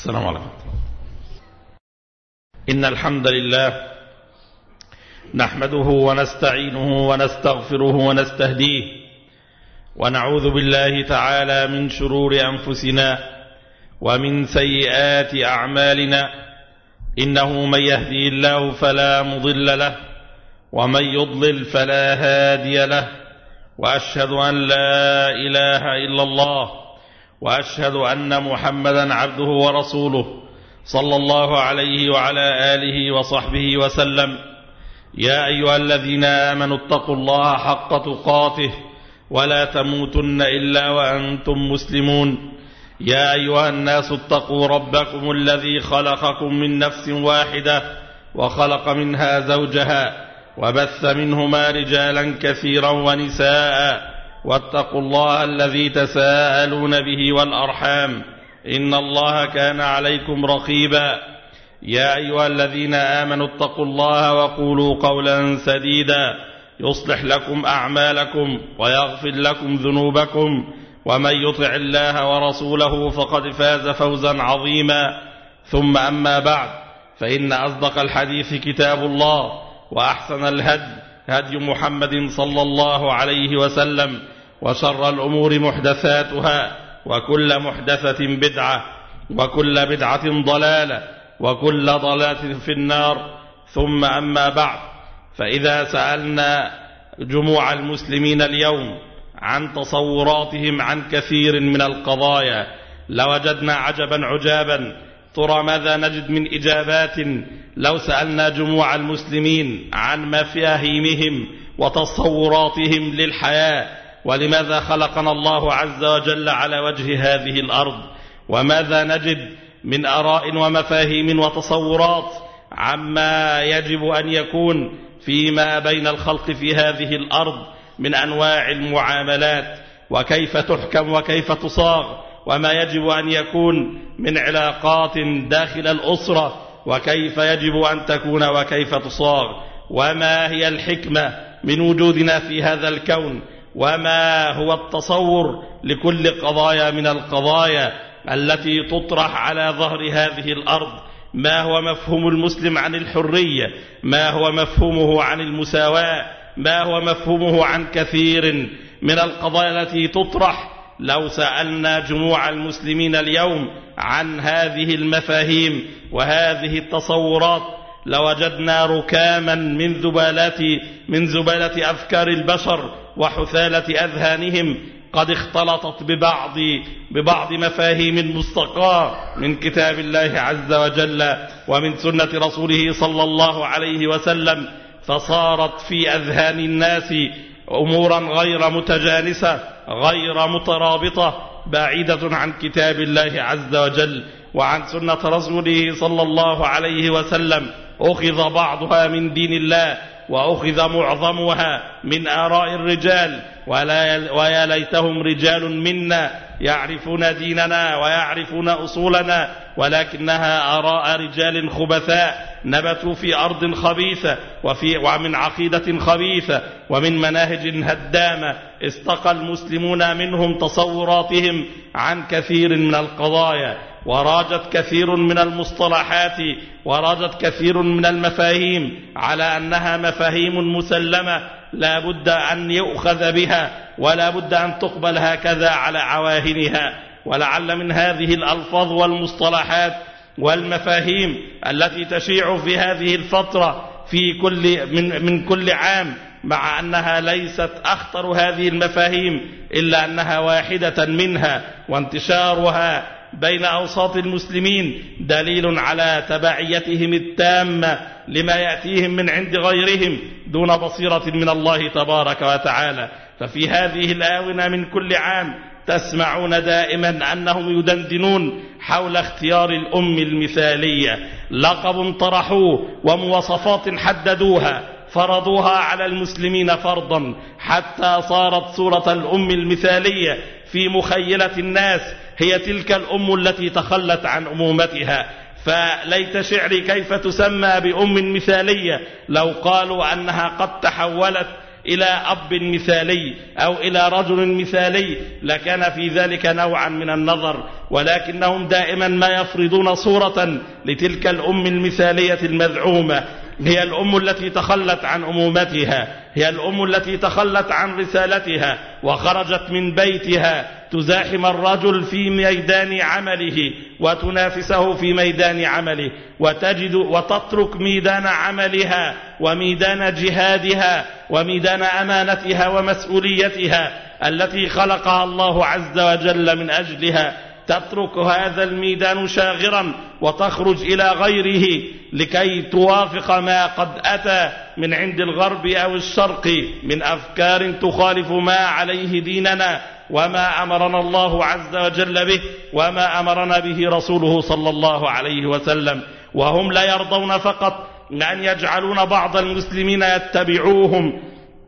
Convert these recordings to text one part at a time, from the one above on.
السلام عليكم. إن الحمد لله نحمده ونستعينه ونستغفره ونستهديه، ونعوذ بالله تعالى من شرور أنفسنا ومن سيئات أعمالنا. إنه من يهدي الله فلا مضل له، ومن يضلل فلا هادي له، وأشهد أن لا إله إلا الله، وأشهد أن محمدا عبده ورسوله صلى الله عليه وعلى آله وصحبه وسلم. يا أيها الذين آمنوا اتقوا الله حق تقاته ولا تموتن إلا وأنتم مسلمون. يا أيها الناس اتقوا ربكم الذي خلقكم من نفس واحدة وخلق منها زوجها وبث منهما رجالا كثيرا ونساء، واتقوا الله الذي تساءلون به والأرحام، إن الله كان عليكم رقيبا. يا أيها الذين آمنوا اتقوا الله وقولوا قولا سديدا يصلح لكم أعمالكم ويغفر لكم ذنوبكم، ومن يطع الله ورسوله فقد فاز فوزا عظيما. ثم أما بعد، فإن أصدق الحديث كتاب الله، وأحسن الهدي هدي محمد صلى الله عليه وسلم، وشر الأمور محدثاتها، وكل محدثة بدعة، وكل بدعة ضلالة، وكل ضلالة في النار. ثم أما بعد، فإذا سألنا جموع المسلمين اليوم عن تصوراتهم عن كثير من القضايا لوجدنا عجبا عجابا. ترى ماذا نجد من إجابات لو سألنا جموع المسلمين عن مفاهيمهم وتصوراتهم للحياة، ولماذا خلقنا الله عز وجل على وجه هذه الأرض، وماذا نجد من آراء ومفاهيم وتصورات عما يجب أن يكون فيما بين الخلق في هذه الأرض من أنواع المعاملات، وكيف تحكم وكيف تصاغ، وما يجب أن يكون من علاقات داخل الأسرة، وكيف يجب أن تكون وكيف تصاغ، وما هي الحكمة من وجودنا في هذا الكون، وما هو التصور لكل قضايا من القضايا التي تطرح على ظهر هذه الأرض. ما هو مفهوم المسلم عن الحرية، ما هو مفهومه عن المساواة، ما هو مفهومه عن كثير من القضايا التي تطرح. لو سألنا جموع المسلمين اليوم عن هذه المفاهيم وهذه التصورات لوجدنا ركاما من زبالة أفكار البشر وحثالة أذهانهم قد اختلطت ببعض مفاهيم مستقاة من كتاب الله عز وجل ومن سنة رسوله صلى الله عليه وسلم، فصارت في أذهان الناس أمورا غير متجانسة غير مترابطة، بعيدة عن كتاب الله عز وجل وعن سنة رسوله صلى الله عليه وسلم. أخذ بعضها من دين الله، وأخذ معظمها من آراء الرجال، ويا ليتهم رجال منا يعرفون ديننا ويعرفون أصولنا، ولكنها آراء رجال خبثاء نبتوا في أرض خبيثة ومن عقيدة خبيثة ومن مناهج هدامة. استقى المسلمون منهم تصوراتهم عن كثير من القضايا، وراجت كثير من المصطلحات، وراجت كثير من المفاهيم على أنها مفاهيم مسلمة لا بد أن يؤخذ بها ولا بد أن تقبل هكذا على عواهنها. ولعل من هذه الألفاظ والمصطلحات والمفاهيم التي تشيع في هذه الفترة من كل عام، مع أنها ليست أخطر هذه المفاهيم إلا أنها واحدة منها، وانتشارها بين أوساط المسلمين دليل على تبعيتهم التامة لما يأتيهم من عند غيرهم دون بصيرة من الله تبارك وتعالى. ففي هذه الآونة من كل عام تسمعون دائما أنهم يدندنون حول اختيار الأم المثالية، لقب طرحوه ومواصفات حددوها فرضوها على المسلمين فرضا، حتى صارت صورة الأم المثالية في مخيلة الناس هي تلك الأم التي تخلت عن أمومتها. فليت شعري كيف تسمى بأم مثالية لو قالوا أنها قد تحولت إلى أب مثالي أو إلى رجل مثالي لكان في ذلك نوعا من النظر، ولكنهم دائما ما يفرضون صورة لتلك الأم المثالية المذعومة. هي الأم التي تخلت عن أمومتها، هي الأم التي تخلت عن رسالتها وخرجت من بيتها تزاحم الرجل في ميدان عمله وتنافسه في ميدان عمله، وتترك ميدان عملها وميدان جهادها وميدان أمانتها ومسؤوليتها التي خلقها الله عز وجل من أجلها، تترك هذا الميدان شاغرا وتخرج إلى غيره لكي توافق ما قد أتى من عند الغرب أو الشرق من أفكار تخالف ما عليه ديننا وما أمرنا الله عز وجل به وما أمرنا به رسوله صلى الله عليه وسلم. وهم لا يرضون فقط أن يجعلون بعض المسلمين يتبعوهم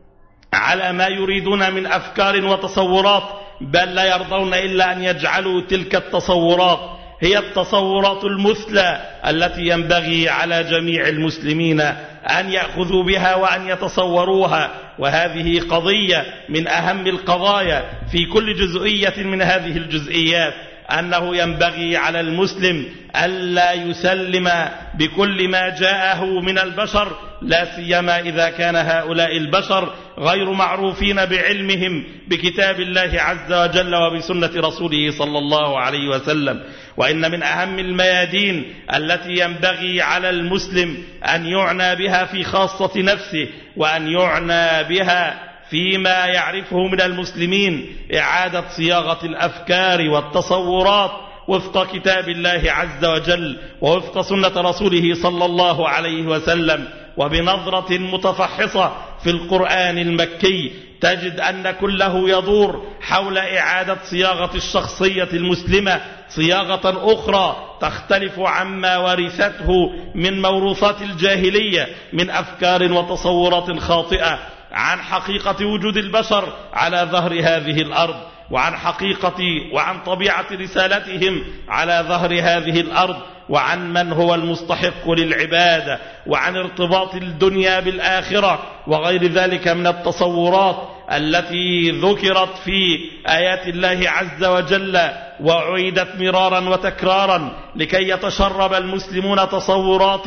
على ما يريدون من أفكار وتصورات، بل لا يرضون إلا أن يجعلوا تلك التصورات هي التصورات المثلى التي ينبغي على جميع المسلمين أن يأخذوا بها وأن يتصوروها. وهذه قضية من أهم القضايا في كل جزئية من هذه الجزئيات، أنه ينبغي على المسلم ألا يسلم بكل ما جاءه من البشر، لا سيما إذا كان هؤلاء البشر غير معروفين بعلمهم بكتاب الله عز وجل وبسنة رسوله صلى الله عليه وسلم. وإن من أهم الميادين التي ينبغي على المسلم أن يعنى بها في خاصة نفسه وأن يعنى بها فيما يعرفه من المسلمين إعادة صياغة الأفكار والتصورات وفق كتاب الله عز وجل ووفق سنة رسوله صلى الله عليه وسلم، وبنظرة متفحصة في القرآن المكي تجد أن كله يدور حول إعادة صياغة الشخصية المسلمة صياغة أخرى تختلف عما ورثته من موروثات الجاهلية من أفكار وتصورات خاطئة عن حقيقة وجود البشر على ظهر هذه الأرض، وعن حقيقة وعن طبيعة رسالتهم على ظهر هذه الأرض، وعن من هو المستحق للعبادة، وعن ارتباط الدنيا بالآخرة، وغير ذلك من التصورات التي ذكرت في آيات الله عز وجل وعيدت مرارا وتكرارا لكي يتشرب المسلمون تصورات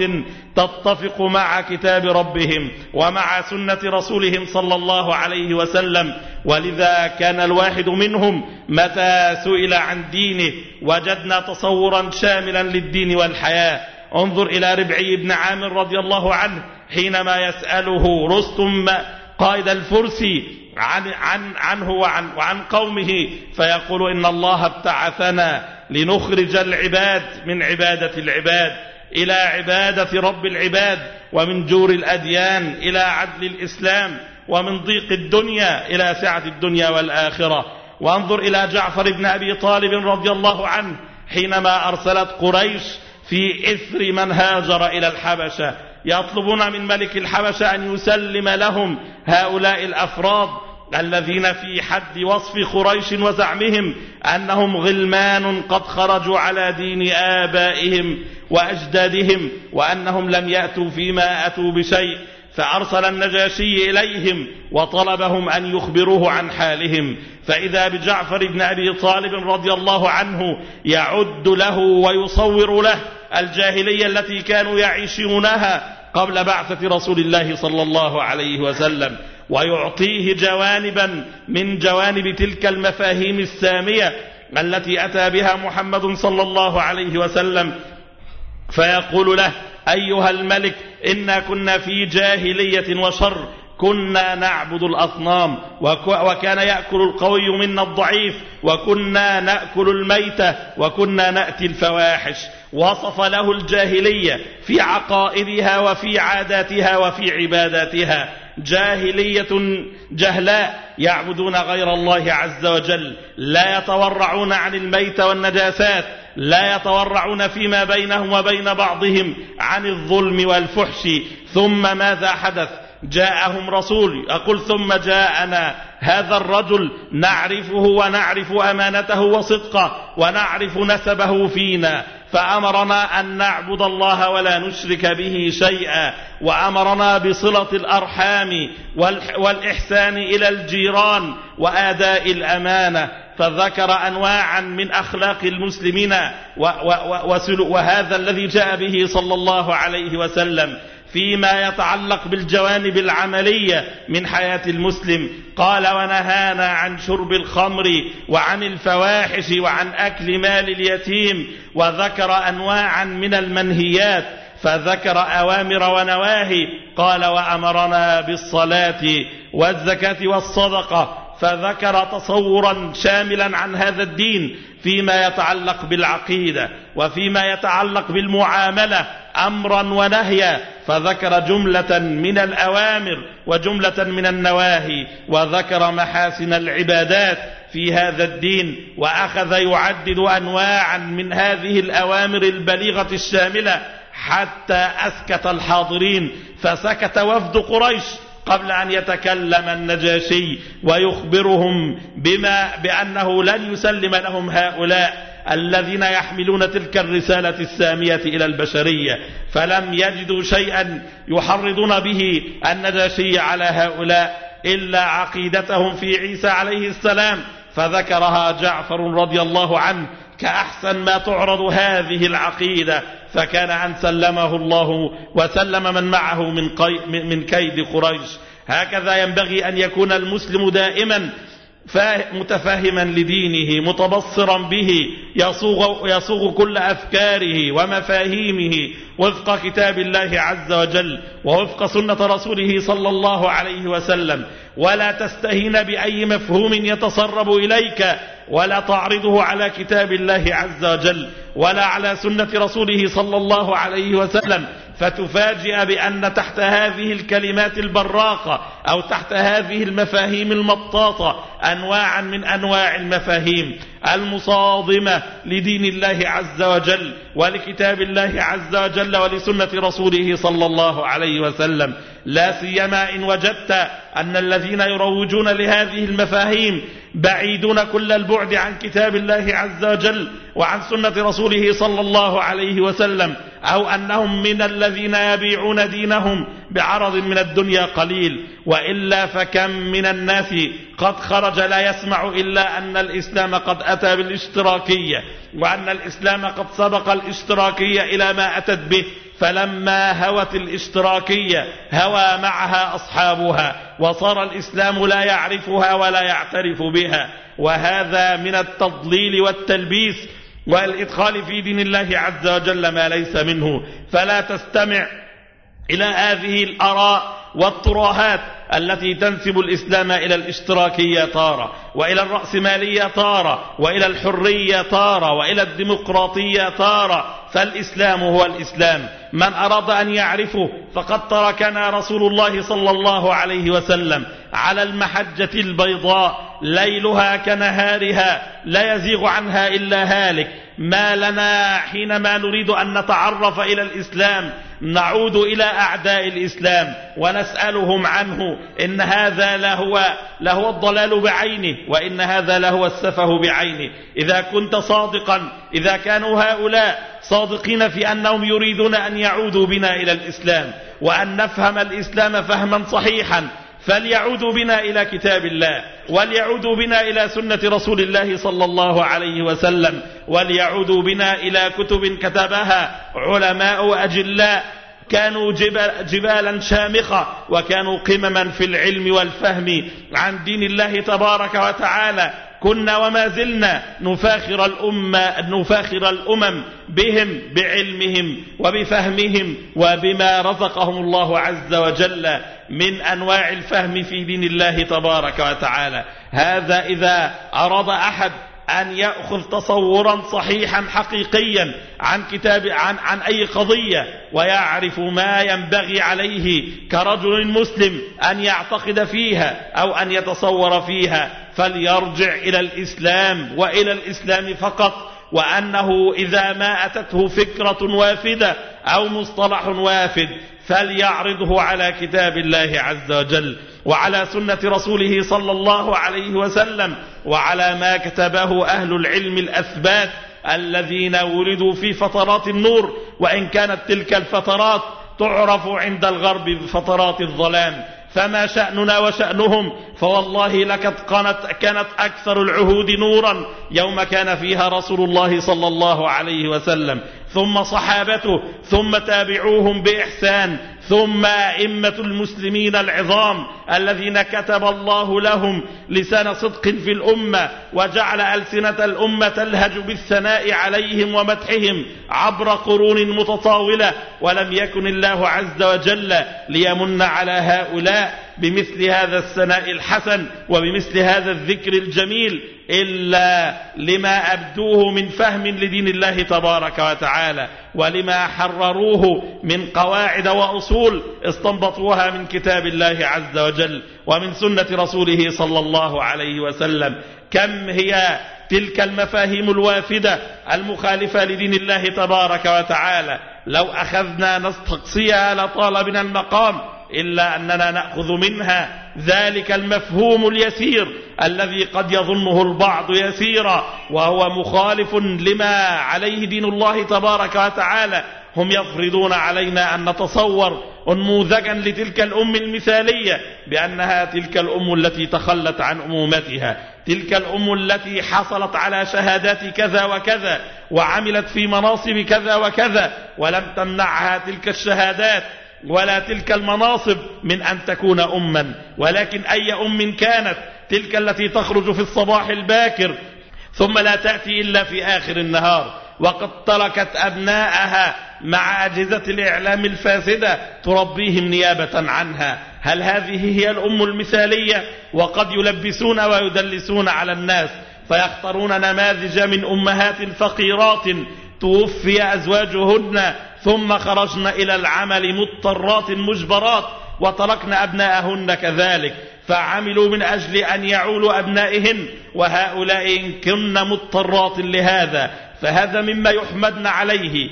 تتفق مع كتاب ربهم ومع سنة رسولهم صلى الله عليه وسلم. ولذا كان الواحد منهم متى سئل عن دينه وجدنا تصورا شاملا للدين والحياة. انظر إلى ربعي بن عامر رضي الله عنه حينما يسأله رستم قائد الفرس عنه وعن قومه فيقول إن الله ابتعثنا لنخرج العباد من عبادة العباد إلى عبادة رب العباد، ومن جور الأديان إلى عدل الإسلام، ومن ضيق الدنيا إلى سعة الدنيا والآخرة. وانظر إلى جعفر بن أبي طالب رضي الله عنه حينما أرسلت قريش في إثر من هاجر إلى الحبشة يطلبون من ملك الحبشة أن يسلم لهم هؤلاء الأفراد الذين في حد وصف قريش وزعمهم أنهم غلمان قد خرجوا على دين آبائهم وأجدادهم وأنهم لم يأتوا فيما أتوا بشيء. فأرسل النجاشي إليهم وطلبهم أن يخبروه عن حالهم، فإذا بجعفر بن أبي طالب رضي الله عنه يعد له ويصور له الجاهلية التي كانوا يعيشونها قبل بعثة رسول الله صلى الله عليه وسلم، ويعطيه جوانبا من جوانب تلك المفاهيم السامية التي أتى بها محمد صلى الله عليه وسلم، فيقول له: أيها الملك، إنا كنا في جاهلية وشر، كنا نعبد الأصنام، وكان يأكل القوي منا الضعيف، وكنا نأكل الميتة، وكنا نأتي الفواحش. وصف له الجاهلية في عقائدها وفي عاداتها وفي عباداتها، جاهلية جهلاء يعبدون غير الله عز وجل، لا يتورعون عن الميت والنجاسات، لا يتورعون فيما بينهم وبين بعضهم عن الظلم والفحش. ثم ماذا حدث؟ جاءهم رسول، أقول ثم جاءنا هذا الرجل نعرفه ونعرف أمانته وصدقه ونعرف نسبه فينا، فأمرنا أن نعبد الله ولا نشرك به شيئا، وأمرنا بصلة الأرحام والإحسان إلى الجيران وآداء الأمانة، فذكر أنواعا من أخلاق المسلمين وهذا الذي جاء به صلى الله عليه وسلم فيما يتعلق بالجوانب العملية من حياة المسلم. قال: ونهانا عن شرب الخمر وعن الفواحش وعن أكل مال اليتيم، وذكر أنواعا من المنهيات، فذكر أوامر ونواهي. قال: وأمرنا بالصلاة والزكاة والصدقة، فذكر تصورا شاملا عن هذا الدين فيما يتعلق بالعقيدة وفيما يتعلق بالمعاملة أمرا ونهيا، فذكر جملة من الأوامر وجملة من النواهي، وذكر محاسن العبادات في هذا الدين، وأخذ يعدد أنواعا من هذه الأوامر البليغة الشاملة حتى أسكت الحاضرين، فسكت وفد قريش قبل أن يتكلم النجاشي ويخبرهم بأنه لن يسلم لهم هؤلاء الذين يحملون تلك الرسالة السامية إلى البشرية، فلم يجدوا شيئا يحرضون به النجاشي على هؤلاء إلا عقيدتهم في عيسى عليه السلام، فذكرها جعفر رضي الله عنه كأحسن ما تعرض هذه العقيدة، فكان أن سلمه الله وسلم من معه من كيد قريش. هكذا ينبغي أن يكون المسلم دائما متفهما لدينه، متبصرا به، يصوغ كل أفكاره ومفاهيمه وفق كتاب الله عز وجل ووفق سنة رسوله صلى الله عليه وسلم، ولا تستهين بأي مفهوم يتسرب إليك، ولا تعرضه على كتاب الله عز وجل ولا على سنة رسوله صلى الله عليه وسلم، فتفاجئ بأن تحت هذه الكلمات البراقة أو تحت هذه المفاهيم المطاطة أنواعا من أنواع المفاهيم المصادمة لدين الله عز وجل ولكتاب الله عز وجل ولسنة رسوله صلى الله عليه وسلم، لا سيما إن وجدت أن الذين يروجون لهذه المفاهيم بعيدون كل البعد عن كتاب الله عز وجل وعن سنة رسوله صلى الله عليه وسلم، أو أنهم من الذين يبيعون دينهم بعرض من الدنيا قليل. وإلا فكم من الناس قد خرج لا يسمع إلا أن الإسلام قد أتى بالاشتراكية، وأن الإسلام قد سبق الاشتراكية إلى ما أتت به، فلما هوت الاشتراكية هوى معها أصحابها، وصار الإسلام لا يعرفها ولا يعترف بها، وهذا من التضليل والتلبيس والإدخال في دين الله عز وجل ما ليس منه. فلا تستمع إلى هذه الآراء والترهات التي تنسب الإسلام إلى الاشتراكية تارة، وإلى الرأسمالية تارة، وإلى الحرية تارة، وإلى الديمقراطية تارة، فالإسلام هو الإسلام. من أراد أن يعرفه فقد تركنا رسول الله صلى الله عليه وسلم على المحجة البيضاء ليلها كنهارها لا يزيغ عنها إلا هالك. ما لنا حينما نريد أن نتعرف إلى الإسلام نعود إلى أعداء الإسلام ونسألهم عنه، إن هذا لهو الضلال بعينه، وإن هذا لهو السفه بعينه. إذا كنت صادقا، إذا كانوا هؤلاء صادقين في أنهم يريدون أن يعودوا بنا إلى الإسلام وأن نفهم الإسلام فهما صحيحا، فليعودوا بنا إلى كتاب الله، وليعودوا بنا إلى سنة رسول الله صلى الله عليه وسلم، وليعودوا بنا إلى كتب كتبها علماء أجلاء كانوا جبالا شامخة، وكانوا قمما في العلم والفهم عن دين الله تبارك وتعالى. كنا وما زلنا نفاخر الأمم بهم بعلمهم وبفهمهم وبما رزقهم الله عز وجل من أنواع الفهم في دين الله تبارك وتعالى. هذا إذا أراد أحد أن يأخذ تصورا صحيحا حقيقيا عن أي قضية ويعرف ما ينبغي عليه كرجل مسلم أن يعتقد فيها أو أن يتصور فيها، فليرجع إلى الإسلام وإلى الإسلام فقط، وأنه إذا ما أتته فكرة وافدة أو مصطلح وافد فليعرضه على كتاب الله عز وجل وعلى سنة رسوله صلى الله عليه وسلم وعلى ما كتبه أهل العلم الأثبات الذين ولدوا في فترات النور، وإن كانت تلك الفترات تعرف عند الغرب بفترات الظلام. فما شأننا وشأنهم؟ فوالله لقد كانت أكثر العهود نورا يوم كان فيها رسول الله صلى الله عليه وسلم، ثم صحابته، ثم تابعوهم بإحسان، ثم أئمة المسلمين العظام الذين كتب الله لهم لسان صدق في الأمة، وجعل ألسنة الأمة تلهج بالثناء عليهم ومدحهم عبر قرون متطاولة. ولم يكن الله عز وجل ليمن على هؤلاء بمثل هذا الثناء الحسن وبمثل هذا الذكر الجميل إلا لما أبدوه من فهم لدين الله تبارك وتعالى، ولما حرروه من قواعد وأصول استنبطوها من كتاب الله عز وجل ومن سنة رسوله صلى الله عليه وسلم. كم هي تلك المفاهيم الوافدة المخالفة لدين الله تبارك وتعالى، لو أخذنا نستقصيها لطال بنا المقام، إلا أننا نأخذ منها ذلك المفهوم اليسير الذي قد يظنه البعض يسيرا وهو مخالف لما عليه دين الله تبارك وتعالى. هم يفرضون علينا أن نتصور نموذجا لتلك الأم المثالية بأنها تلك الأم التي تخلت عن أمومتها، تلك الأم التي حصلت على شهادات كذا وكذا وعملت في مناصب كذا وكذا، ولم تمنعها تلك الشهادات ولا تلك المناصب من أن تكون أما. ولكن أي أم كانت، تلك التي تخرج في الصباح الباكر ثم لا تأتي إلا في آخر النهار، وقد تركت أبناءها مع أجهزة الإعلام الفاسدة تربيهم نيابة عنها. هل هذه هي الأم المثالية؟ وقد يلبسون ويدلسون على الناس فيختارون نماذج من أمهات فقيرات توفي أزواجهن ثم خرجن إلى العمل مضطرات مجبرات، وتركن أبناءهن كذلك فعملوا من أجل أن يعولوا أبنائهن، وهؤلاء إن كن مضطرات لهذا فهذا مما يحمدن عليه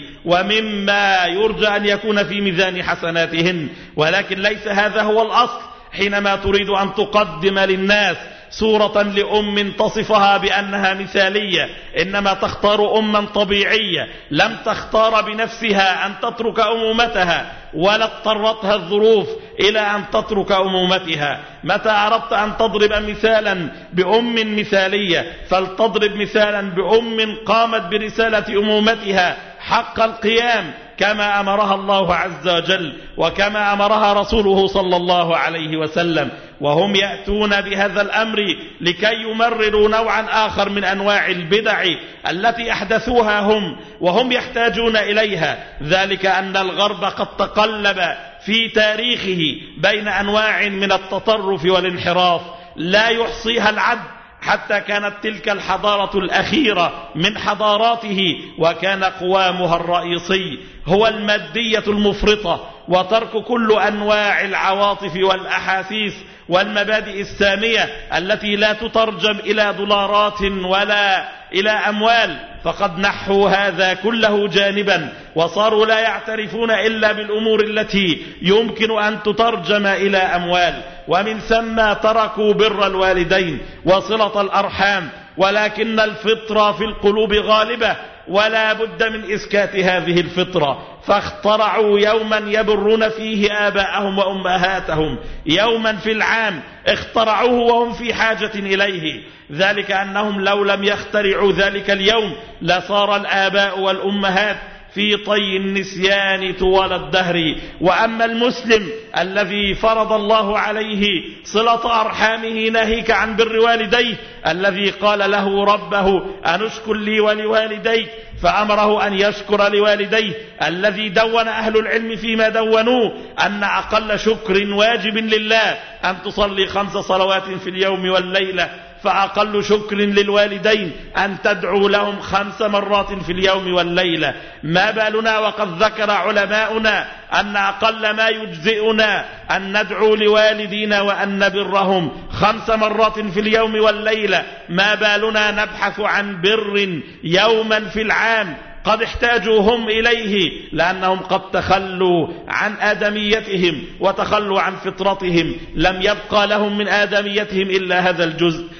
ومما يرجى أن يكون في ميزان حسناتهن. ولكن ليس هذا هو الأصل حينما تريد أن تقدم للناس صورة لأم تصفها بأنها مثالية، إنما تختار أما طبيعية لم تختار بنفسها أن تترك أمومتها ولا اضطرتها الظروف إلى أن تترك أمومتها. متى أردت أن تضرب مثالا بأم مثالية فلتضرب مثالا بأم قامت برسالة أمومتها حق القيام كما أمرها الله عز وجل وكما أمرها رسوله صلى الله عليه وسلم. وهم يأتون بهذا الأمر لكي يمرروا نوعا آخر من أنواع البدع التي أحدثوها هم وهم يحتاجون إليها، ذلك أن الغرب قد تقلب في تاريخه بين أنواع من التطرف والانحراف لا يحصيها العد، حتى كانت تلك الحضارة الأخيرة من حضاراته وكان قوامها الرئيسي هو المادية المفرطة وترك كل أنواع العواطف والأحاسيس والمبادئ السامية التي لا تترجم إلى دولارات ولا إلى أموال، فقد نحوا هذا كله جانبا وصاروا لا يعترفون إلا بالأمور التي يمكن أن تترجم إلى أموال، ومن ثم تركوا بر الوالدين وصلة الأرحام. ولكن الفطرة في القلوب غالبة ولا بد من إسكات هذه الفطرة، فاخترعوا يوما يبرون فيه آباءهم وأمهاتهم، يوما في العام اخترعوه وهم في حاجة إليه، ذلك أنهم لو لم يخترعوا ذلك اليوم لصار الآباء والأمهات في طي النسيان طوال الدهر. وأما المسلم الذي فرض الله عليه صلة أرحامه ناهيك عن بر والديه، الذي قال له ربه أنشكر لي ولوالديك فأمره أن يشكر لوالديه، الذي دون أهل العلم فيما دونوه أن أقل شكر واجب لله أن تصلي 5 صلوات في اليوم والليلة، فأقل شكر للوالدين أن تدعو لهم 5 مرات في اليوم والليلة. ما بالنا وقد ذكر علماؤنا أن أقل ما يجزئنا أن ندعو لوالدينا وأن نبرهم 5 مرات في اليوم والليلة، ما بالنا نبحث عن بر يوما في العام قد احتاجوا هم إليه، لأنهم قد تخلوا عن آدميتهم وتخلوا عن فطرتهم، لم يبقى لهم من آدميتهم إلا هذا الجزء.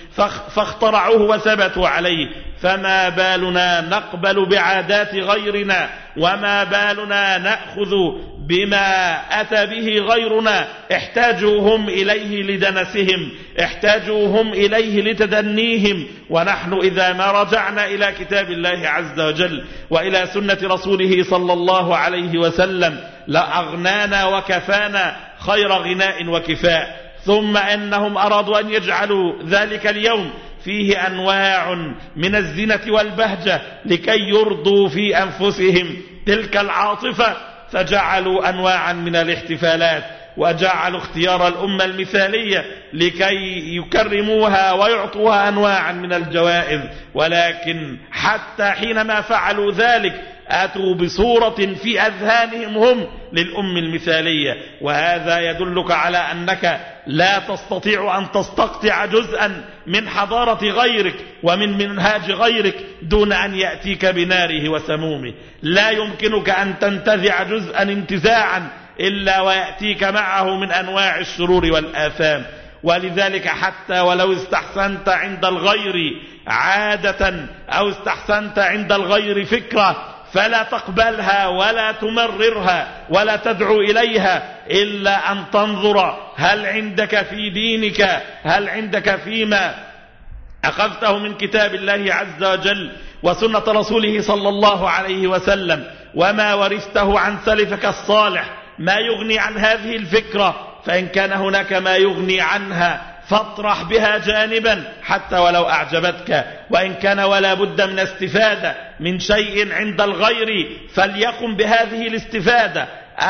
فاخترعوه وثبتوا عليه، فما بالنا نقبل بعادات غيرنا، وما بالنا نأخذ بما أتى به غيرنا. احتاجوا هم إليه لدنسهم، احتاجوا هم إليه لتدنيهم، ونحن إذا ما رجعنا إلى كتاب الله عز وجل وإلى سنة رسوله صلى الله عليه وسلم لأغنانا وكفانا خير غناء وكفاء. ثم أنهم أرادوا أن يجعلوا ذلك اليوم فيه أنواع من الزينة والبهجة لكي يرضوا في أنفسهم تلك العاطفة، فجعلوا أنواعا من الاحتفالات، وجعلوا اختيار الأمة المثالية لكي يكرموها ويعطوها أنواعا من الجوائز. ولكن حتى حينما فعلوا ذلك أتوا بصورة في أذهانهم هم للأم المثالية، وهذا يدلك على أنك لا تستطيع أن تستقطع جزءا من حضارة غيرك ومن منهاج غيرك دون أن يأتيك بناره وسمومه. لا يمكنك أن تنتزع جزءا انتزاعا إلا ويأتيك معه من أنواع الشرور والآثام. ولذلك حتى ولو استحسنت عند الغير عادة أو استحسنت عند الغير فكرة فلا تقبلها ولا تمررها ولا تدعو إليها، إلا أن تنظر هل عندك في دينك، هل عندك فيما أخذته من كتاب الله عز وجل وسنة رسوله صلى الله عليه وسلم وما ورثته عن سلفك الصالح ما يغني عن هذه الفكرة. فإن كان هناك ما يغني عنها فاطرح بها جانبا حتى ولو أعجبتك، وإن كان ولا بد من استفادة من شيء عند الغير فليقم بهذه الاستفادة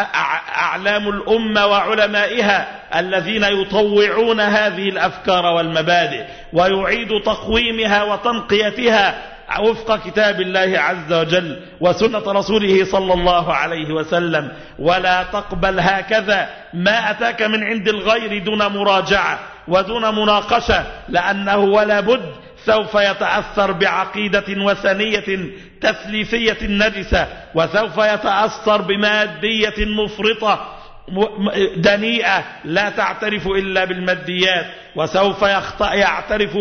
أعلام الأمة وعلمائها الذين يطوعون هذه الأفكار والمبادئ ويعيد تقويمها وتنقيتها وفق كتاب الله عز وجل وسنة رسوله صلى الله عليه وسلم. ولا تقبل هكذا ما أتاك من عند الغير دون مراجعة ودون مناقشة، لأنه ولا بد سوف يتأثر بعقيدة وثنية تثليثية نجسة، وسوف يتأثر بمادية مفرطة دنيئة لا تعترف إلا بالماديات، وسوف يعترف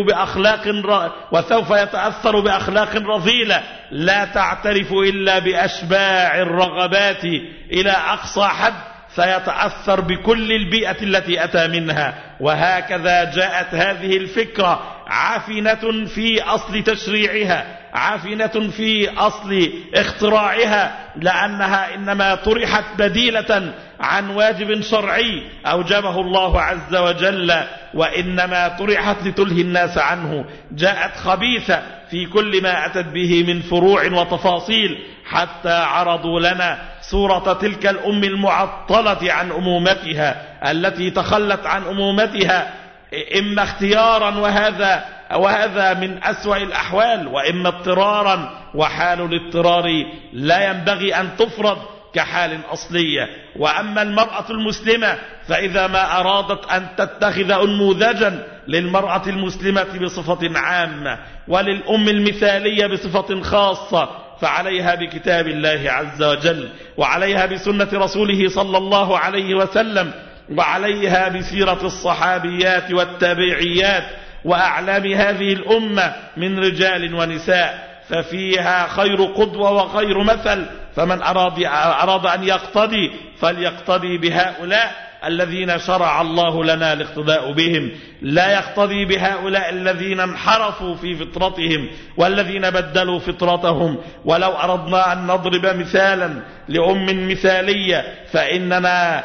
وسوف يتأثر بأخلاق رذيلة لا تعترف إلا بأشباع الرغبات إلى أقصى حد، سيتأثر بكل البيئة التي أتى منها. وهكذا جاءت هذه الفكرة عافنة في أصل تشريعها، عافنة في أصل اختراعها، لأنها إنما طرحت بديلة عن واجب شرعي أوجبه الله عز وجل، وإنما طرحت لتلهي الناس عنه. جاءت خبيثة في كل ما أتت به من فروع وتفاصيل، حتى عرضوا لنا صورة تلك الأم المعطلة عن أمومتها التي تخلت عن أمومتها إما اختيارا وهذا من أسوأ الأحوال، وإما اضطرارا، وحال الاضطرار لا ينبغي أن تفرض كحال أصلية. وأما المرأة المسلمة فإذا ما أرادت أن تتخذ أنموذجا للمرأة المسلمة بصفة عامة وللأم المثالية بصفة خاصة فعليها بكتاب الله عز وجل، وعليها بسنة رسوله صلى الله عليه وسلم، وعليها بسيرة الصحابيات والتابعيات وأعلام هذه الأمة من رجال ونساء، ففيها خير قدوة وخير مثل. فمن أراد أن يقتدي فليقتدي بهؤلاء الذين شرع الله لنا الاقتداء بهم، لا يقتدي بهؤلاء الذين انحرفوا في فطرتهم والذين بدلوا فطرتهم. ولو أردنا أن نضرب مثالا لأم مثالية فإننا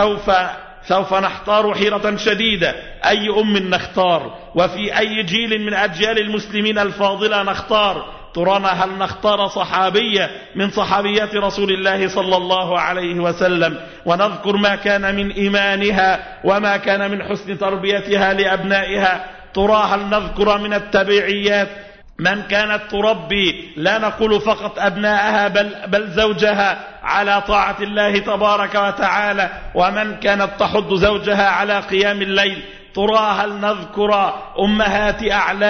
سوف نحتار حيرة شديدة أي أم نختار، وفي أي جيل من أجيال المسلمين الفاضلة نختار. ترانا هل نختار صحابية من صحابيات رسول الله صلى الله عليه وسلم ونذكر ما كان من إيمانها وما كان من حسن تربيتها لأبنائها؟ ترى هل نذكر من التبعيات من كانت تربي لا نقول فقط أبنائها بل زوجها على طاعة الله تبارك وتعالى، ومن كانت تحض زوجها على قيام الليل؟ ترى هل نذكر أمهات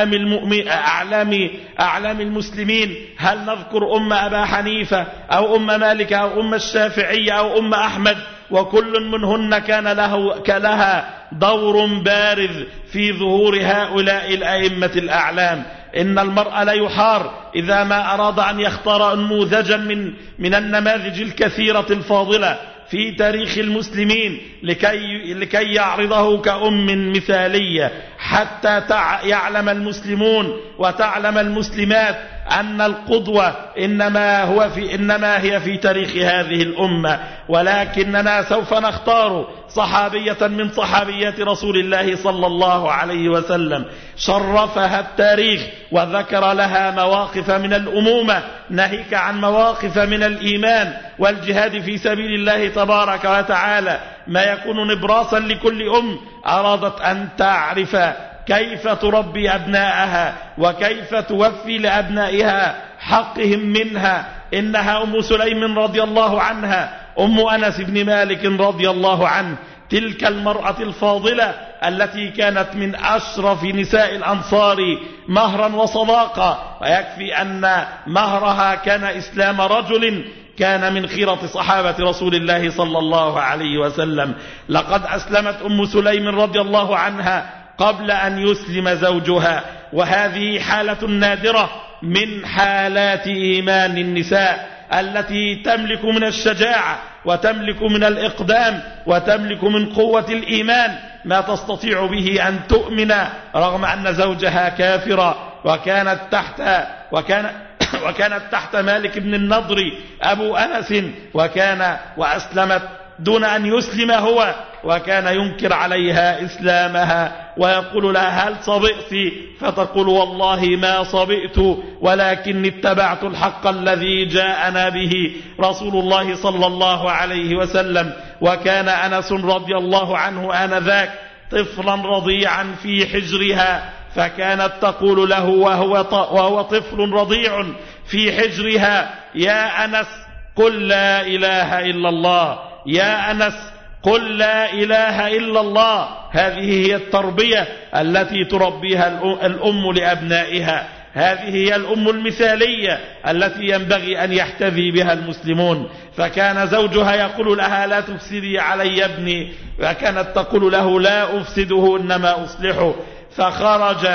أعلام المسلمين؟ هل نذكر أم أبا حنيفة أو أم مالك أو أم الشافعية أو أم أحمد وكل منهن كان لها دور بارز في ظهور هؤلاء الأئمة الأعلام. إن المرء لا يحار إذا ما أراد أن يختار نموذجا من النماذج الكثيرة الفاضلة في تاريخ المسلمين لكي يعرضه كأم مثالية، حتى يعلم المسلمون وتعلم المسلمات أن القدوة إنما هي في تاريخ هذه الأمة. ولكننا سوف نختار صحابية من صحابيات رسول الله صلى الله عليه وسلم شرفها التاريخ وذكر لها مواقف من الأمومة، ناهيك عن مواقف من الإيمان والجهاد في سبيل الله تبارك وتعالى، ما يكون نبراسا لكل أرادت أن تعرف كيف تربي أبناءها وكيف توفي لأبنائها حقهم منها. إنها أم سليم رضي الله عنها، أم أنس بن مالك رضي الله عنه، تلك المرأة الفاضلة التي كانت من أشرف نساء الأنصار مهرا وصداقة، ويكفي أن مهرها كان إسلام رجل كان من خيرة صحابة رسول الله صلى الله عليه وسلم. لقد أسلمت أم سليم رضي الله عنها قبل أن يسلم زوجها، وهذه حالة نادرة من حالات إيمان النساء التي تملك من الشجاعة وتملك من الإقدام وتملك من قوة الإيمان ما تستطيع به أن تؤمن رغم أن زوجها كافرا، وكانت تحت مالك بن النضر أبو أنس، وأسلمت دون أن يسلم هو، وكان ينكر عليها إسلامها ويقول لها هل صبئت؟ فتقول والله ما صبئت ولكن اتبعت الحق الذي جاءنا به رسول الله صلى الله عليه وسلم. وكان أنس رضي الله عنه آنذاك طفلا رضيعا في حجرها، فكانت تقول له وهو طفل رضيع في حجرها يا أنس قل لا إله إلا الله، يا أنس قل لا إله إلا الله. هذه هي التربية التي تربيها الأم لأبنائها، هذه هي الأم المثالية التي ينبغي أن يحتذي بها المسلمون. فكان زوجها يقول لها لا تفسدي علي ابني، وكانت تقول له لا أفسده إنما أصلحه. فخرج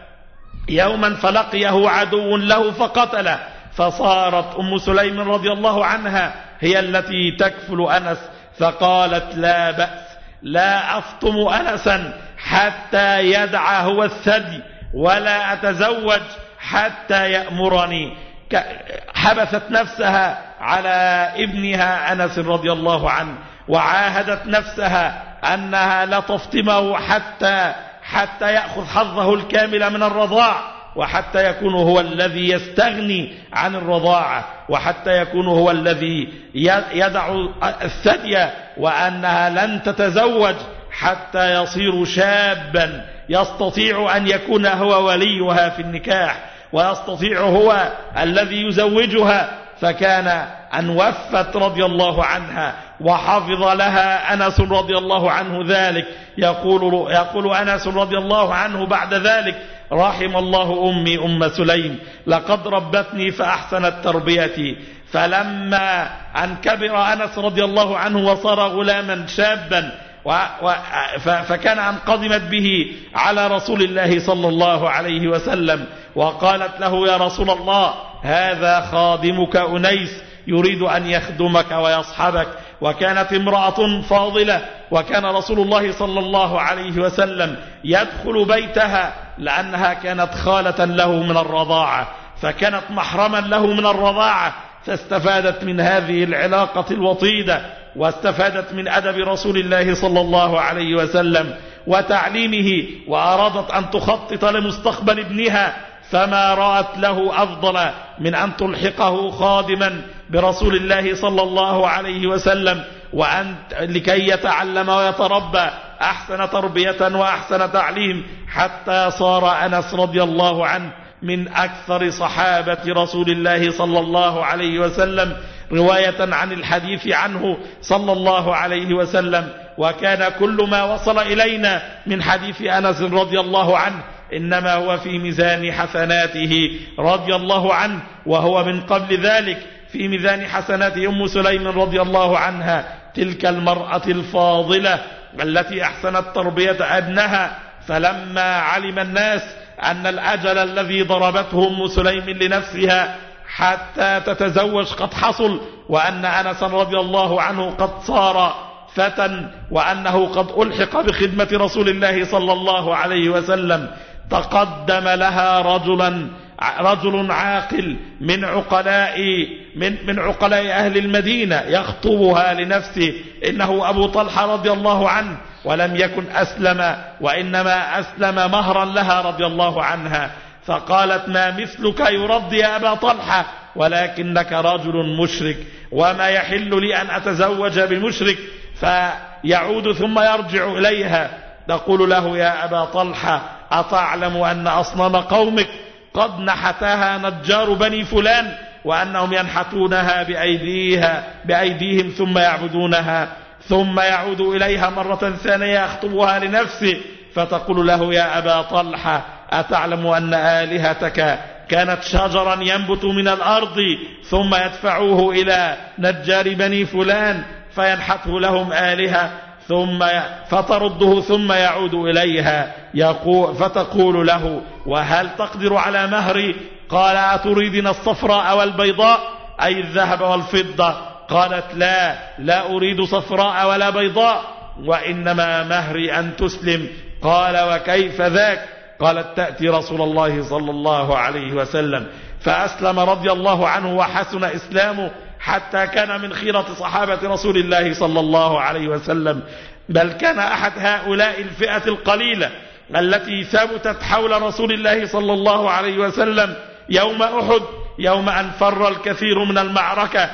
يوما فلقيه عدو له فقتله، فصارت أم سليم رضي الله عنها هي التي تكفل أنس، فقالت لا بأس، لا أفطم أنسا حتى يدع هو الثدي، ولا أتزوج حتى يأمرني. حبست نفسها على ابنها أنس رضي الله عنه، وعاهدت نفسها أنها لا تفطمه حتى يأخذ حظه الكامل من الرضاع، وحتى يكون هو الذي يستغني عن الرضاعة، وحتى يكون هو الذي يدع الثدي، وأنها لن تتزوج حتى يصير شابا يستطيع أن يكون هو وليها في النكاح، ويستطيع هو الذي يزوجها. فكان أن وفت رضي الله عنها وحفظ لها أنس رضي الله عنه ذلك. يقول أنس رضي الله عنه بعد ذلك رحم الله أمي أم سليم، لقد ربتني فأحسنت تربيتي. فلما أن كبر أنس رضي الله عنه وصار غلاما شابا، فكان أن قدمت به على رسول الله صلى الله عليه وسلم، وقالت له يا رسول الله هذا خادمك أنيس يريد أن يخدمك ويصحبك. وكانت امرأة فاضلة، وكان رسول الله صلى الله عليه وسلم يدخل بيتها لأنها كانت خالة له من الرضاعة، فكانت محرما له من الرضاعة، فاستفادت من هذه العلاقة الوطيدة، واستفادت من أدب رسول الله صلى الله عليه وسلم وتعليمه، وأرادت أن تخطط لمستقبل ابنها، فما رأت له أفضل من أن تلحقه خادما برسول الله صلى الله عليه وسلم، لكي يتعلم ويتربى أحسن تربية وأحسن تعليم، حتى صار أنس رضي الله عنه من أكثر صحابة رسول الله صلى الله عليه وسلم رواية عن الحديث عنه صلى الله عليه وسلم. وكان كل ما وصل إلينا من حديث أنس رضي الله عنه إنما هو في ميزان حسناته رضي الله عنه، وهو من قبل ذلك في ميزان حسنات أم سليم رضي الله عنها تلك المرأة الفاضلة التي أحسنت تربية ابنها. فلما علم الناس أن الأجل الذي ضربته أم سليم لنفسها حتى تتزوج قد حصل، وأن أنس رضي الله عنه قد صار فتى، وأنه قد ألحق بخدمة رسول الله صلى الله عليه وسلم، تقدم لها رجل عاقل من عقلاء أهل المدينة يخطبها لنفسه، إنه أبو طلحة رضي الله عنه، ولم يكن أسلم، وإنما أسلم مهرا لها رضي الله عنها. فقالت: ما مثلك يرد يا أبا طلحة، ولكنك رجل مشرك، وما يحل لي أن أتزوج بمشرك فيعود ثم يرجع إليها. تقول له: يا أبا طلحة، أتعلم أن أصنام قومك قد نحتها نجار بني فلان، وأنهم ينحتونها بأيديهم ثم يعبدونها، ثم يعود إليها مرة ثانية يخطبها لنفسه. فتقول له: يا أبا طلحة، أتعلم أن آلهتك كانت شجرا ينبت من الأرض ثم يدفعوه إلى نجار بني فلان فينحته لهم آلهة فترده ثم يعود إليها. فتقول له: وهل تقدر على مهري؟ قال: أتريدين الصفراء والبيضاء، أي الذهب والفضة؟ قالت: لا أريد صفراء ولا بيضاء، وإنما مهري أن تسلم. قال: وكيف ذاك؟ قالت: تأتي رسول الله صلى الله عليه وسلم. فأسلم رضي الله عنه وحسن إسلامه، حتى كان من خيرة صحابة رسول الله صلى الله عليه وسلم، بل كان أحد هؤلاء الفئة القليلة التي ثبتت حول رسول الله صلى الله عليه وسلم يوم أحد، يوم أن فر الكثير من المعركة،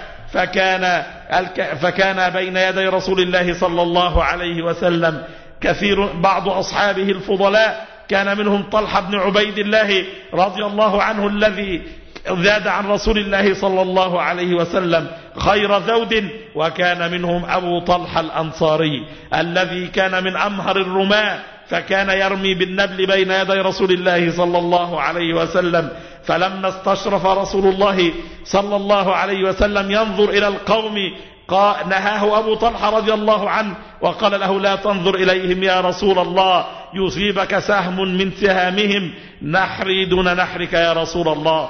فكان بين يدي رسول الله صلى الله عليه وسلم بعض أصحابه الفضلاء، كان منهم طلحة بن عبيد الله رضي الله عنه الذي زاد عن رسول الله صلى الله عليه وسلم خير زود، وكان منهم أبو طلحة الأنصاري الذي كان من أمهر الرماة، فكان يرمي بالنبل بين يدي رسول الله صلى الله عليه وسلم. فلما استشرف رسول الله صلى الله عليه وسلم ينظر إلى القوم نهاه أبو طلحة رضي الله عنه وقال له: لا تنظر إليهم يا رسول الله، يصيبك سهم من سهامهم، نحري دون نحرك يا رسول الله.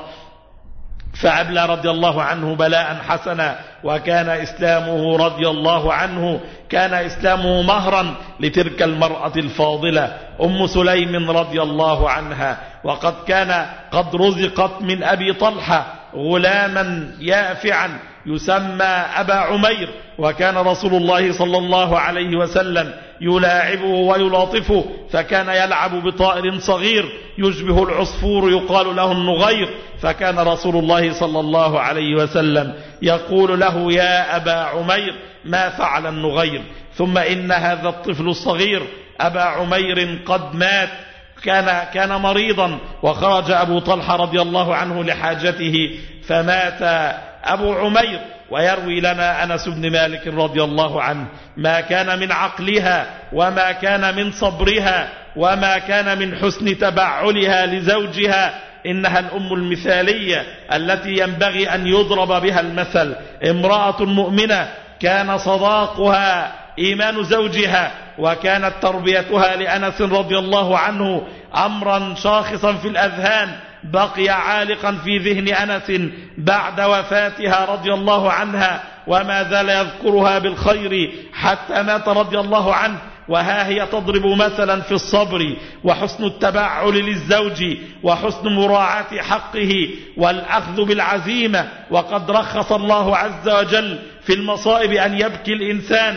فأبلى رضي الله عنه بلاء حسنا، وكان إسلامه رضي الله عنه كان إسلامه مهرا لتلك المرأة الفاضلة أم سليم رضي الله عنها. وقد كان قد رزقت من أبي طلحة غلاما يافعا يسمى أبا عمير، وكان رسول الله صلى الله عليه وسلم يلاعبه ويلاطفه، فكان يلعب بطائر صغير يشبه العصفور يقال له النغير، فكان رسول الله صلى الله عليه وسلم يقول له: يا أبا عمير، ما فعل النغير؟ ثم إن هذا الطفل الصغير أبا عمير قد مات، كان مريضا، وخرج أبو طلحة رضي الله عنه لحاجته فمات أبو عمير. ويروي لنا أنس بن مالك رضي الله عنه ما كان من عقلها، وما كان من صبرها، وما كان من حسن تبعلها لزوجها. إنها الأم المثالية التي ينبغي أن يضرب بها المثل، امرأة مؤمنة كان صداقها إيمان زوجها، وكانت تربيتها لأنس رضي الله عنه أمرا شاخصا في الأذهان، بقي عالقا في ذهن أنس بعد وفاتها رضي الله عنها، وما زال يذكرها بالخير حتى مات رضي الله عنه. وها هي تضرب مثلا في الصبر وحسن التبعل للزوج وحسن مراعاة حقه والأخذ بالعزيمة. وقد رخص الله عز وجل في المصائب أن يبكي الإنسان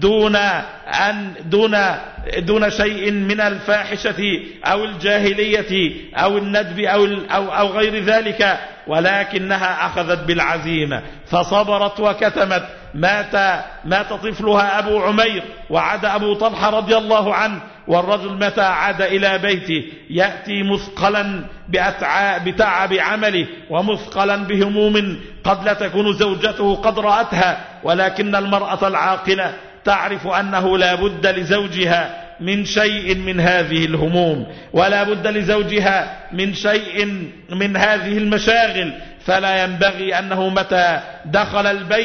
دون شيء من الفاحشة أو الجاهلية أو الندب أو غير ذلك، ولكنها أخذت بالعزيمة فصبرت وكتمت. مات طفلها أبو عمير، وعاد أبو طلحة رضي الله عنه، والرجل متى عاد إلى بيته يأتي مثقلا بتعب عمله ومثقلا بهموم قد لا تكون زوجته قد رأتها، ولكن المرأة العاقلة تعرف أنه لا بد لزوجها من شيء من هذه الهموم، ولا بد لزوجها من شيء من هذه المشاغل، فلا ينبغي أنه متى دخل البيت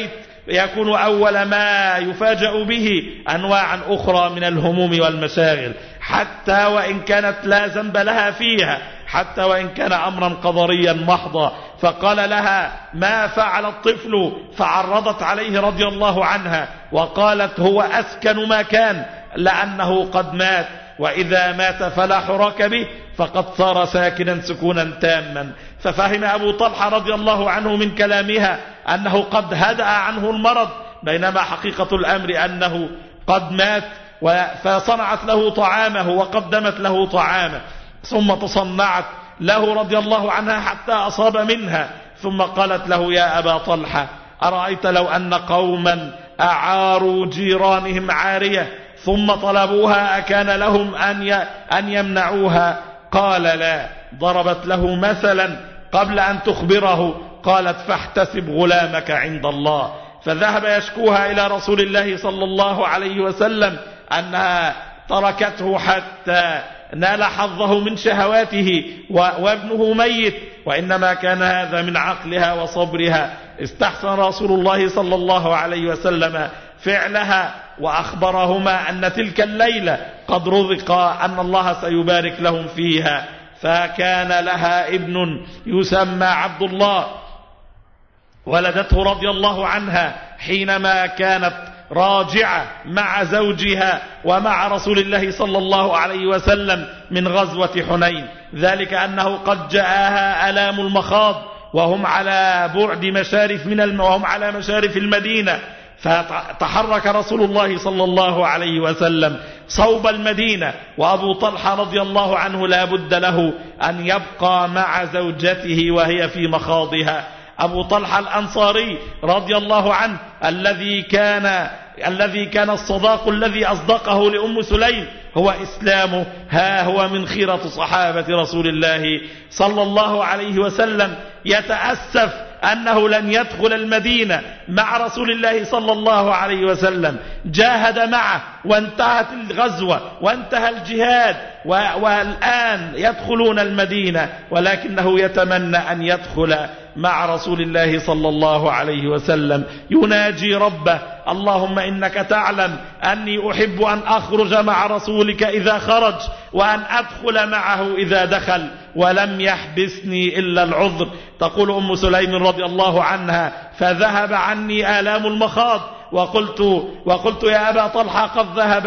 يكون أول ما يفاجأ به أنواعا أخرى من الهموم والمشاغل، حتى وإن كانت لا ذنب لها فيها، حتى وإن كان أمرا قدريا محضا. فقال لها: ما فعل الطفل؟ فعرضت عليه رضي الله عنها وقالت: هو أسكن ما كان، لأنه قد مات، وإذا مات فلا حراك به، فقد صار ساكنا سكونا تاما. ففهم أبو طلحة رضي الله عنه من كلامها أنه قد هدأ عنه المرض، بينما حقيقة الأمر أنه قد مات. فصنعت له طعامه وقدمت له طعامه، ثم تصنعت له رضي الله عنها حتى أصاب منها، ثم قالت له: يا أبا طلحة، أرأيت لو أن قوما أعاروا جيرانهم عارية ثم طلبوها أكان لهم أن يمنعوها؟ قال: لا. ضربت له مثلا قبل أن تخبره، قالت: فاحتسب غلامك عند الله. فذهب يشكوها إلى رسول الله صلى الله عليه وسلم أنها تركته حتى نال حظه من شهواته وابنه ميت، وإنما كان هذا من عقلها وصبرها. استحسن رسول الله صلى الله عليه وسلم فعلها، وأخبرهما أن تلك الليلة قد رزق أن الله سيبارك لهم فيها. فكان لها ابن يسمى عبد الله، ولدته رضي الله عنها حينما كانت راجعة مع زوجها ومع رسول الله صلى الله عليه وسلم من غزوة حنين، ذلك أنه قد جاءها آلام المخاض وهم على بعد وهم على مشارف المدينة. فتحرك رسول الله صلى الله عليه وسلم صوب المدينة، وأبو طلحة رضي الله عنه لا بد له أن يبقى مع زوجته وهي في مخاضها. أبو طلحة الأنصاري رضي الله عنه الذي كان الصداق الذي أصدقه لأم سليم هو إسلامه، ها هو من خيرة صحابة رسول الله صلى الله عليه وسلم، يتأسف أنه لن يدخل المدينة مع رسول الله صلى الله عليه وسلم. جاهد معه وانتهت الغزوة وانتهى الجهاد، والآن يدخلون المدينة، ولكنه يتمنى أن يدخل مع رسول الله صلى الله عليه وسلم، يناجي ربه: اللهم إنك تعلم أني أحب أن أخرج مع رسولك إذا خرج، وأن أدخل معه إذا دخل، ولم يحبسني إلا العذر. تقول أم سليم رضي الله عنها: فذهب عني آلام المخاض، وقلت يا أبا طلحة قد ذهب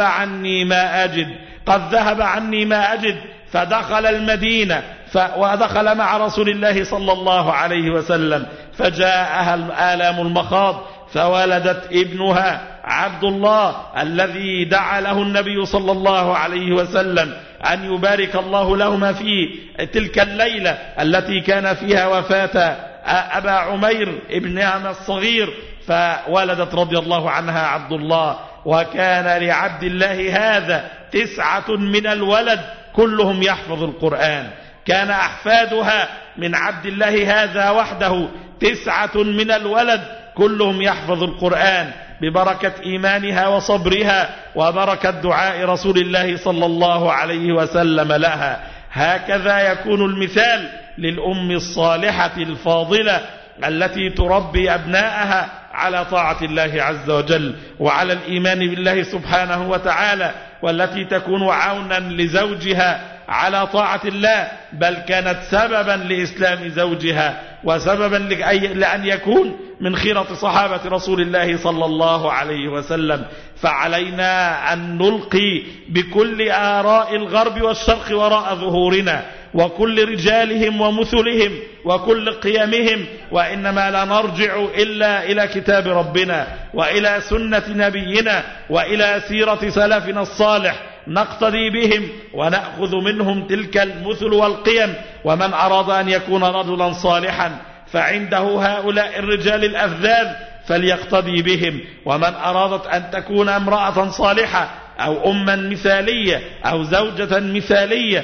عني ما أجد. فدخل المدينة ودخل مع رسول الله صلى الله عليه وسلم، فجاءها آلام المخاض، فولدت ابنها عبد الله الذي دعا له النبي صلى الله عليه وسلم أن يبارك الله لهما في تلك الليلة التي كان فيها وفاة أبا عمير ابنها الصغير. فولدت رضي الله عنها عبد الله، وكان لعبد الله هذا 9 من الولد كلهم يحفظ القرآن. كان أحفادها من عبد الله هذا وحده 9 من الولد كلهم يحفظ القرآن، ببركة إيمانها وصبرها وبركة دعاء رسول الله صلى الله عليه وسلم لها. هكذا يكون المثال للأم الصالحة الفاضلة التي تربي أبناءها على طاعة الله عز وجل وعلى الإيمان بالله سبحانه وتعالى، والتي تكون عونا لزوجها على طاعة الله، بل كانت سببا لإسلام زوجها وسببا لأن يكون من خيرة صحابة رسول الله صلى الله عليه وسلم. فعلينا أن نلقي بكل آراء الغرب والشرق وراء ظهورنا، وكل رجالهم ومثلهم وكل قيمهم، وإنما لا نرجع إلا إلى كتاب ربنا وإلى سنة نبينا وإلى سيرة سلفنا الصالح، نقتدي بهم ونأخذ منهم تلك المثل والقيم. ومن أراد أن يكون رجلا صالحا فعنده هؤلاء الرجال الأفذاذ فليقتدي بهم، ومن أرادت أن تكون امرأة صالحة أو أما مثالية أو زوجة مثالية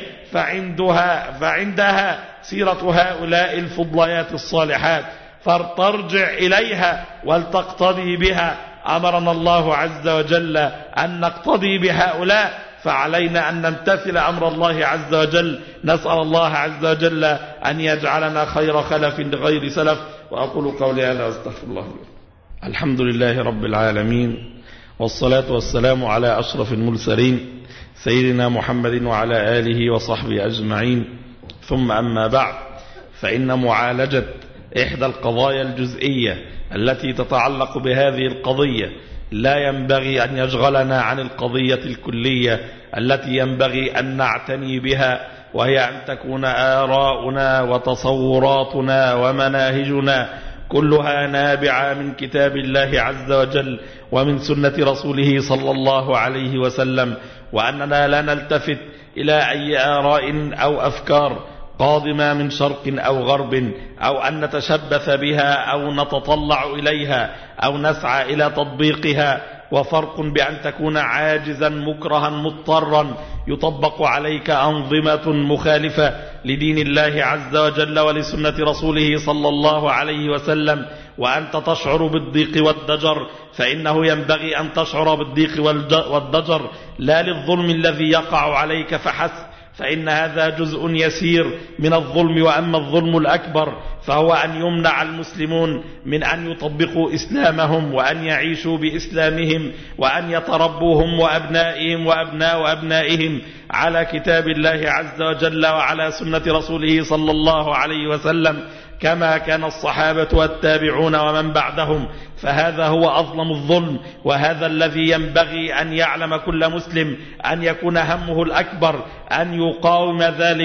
فعندها سيرة هؤلاء الفضليات الصالحات، فارترجع إليها ولتقتدي بها. أمرنا الله عز وجل أن نقتدي بهؤلاء، فعلينا أن نمتثل أمر الله عز وجل. نسأل الله عز وجل أن يجعلنا خير خلف لغير سلف. وأقول قولي هذا واستغفر الله لي. الحمد لله رب العالمين، والصلاة والسلام على أشرف المرسلين سيدنا محمد وعلى آله وصحبه أجمعين. ثم أما بعد، فإن معالجة إحدى القضايا الجزئية التي تتعلق بهذه القضية لا ينبغي أن يشغلنا عن القضية الكلية التي ينبغي أن نعتني بها، وهي أن تكون آراؤنا وتصوراتنا ومناهجنا كلها نابعة من كتاب الله عز وجل ومن سنة رسوله صلى الله عليه وسلم، وأننا لا نلتفت إلى أي آراء أو أفكار قادمة من شرق أو غرب، أو أن نتشبث بها أو نتطلع إليها أو نسعى إلى تطبيقها. وفرق بأن تكون عاجزا مكرها مضطرا يطبق عليك أنظمة مخالفة لدين الله عز وجل ولسنة رسوله صلى الله عليه وسلم، وأنت تشعر بالضيق والضجر، فإنه ينبغي أن تشعر بالضيق والضجر لا للظلم الذي يقع عليك فحسب، فإن هذا جزء يسير من الظلم، وأما الظلم الأكبر فهو أن يمنع المسلمون من أن يطبقوا إسلامهم وأن يعيشوا بإسلامهم وأن يتربوا هم وأبنائهم وأبناء أبنائهم على كتاب الله عز وجل وعلى سنة رسوله صلى الله عليه وسلم كما كان الصحابة والتابعون ومن بعدهم. فهذا هو أظلم الظلم، وهذا الذي ينبغي أن يعلم كل مسلم أن يكون همه الأكبر أن يقاوم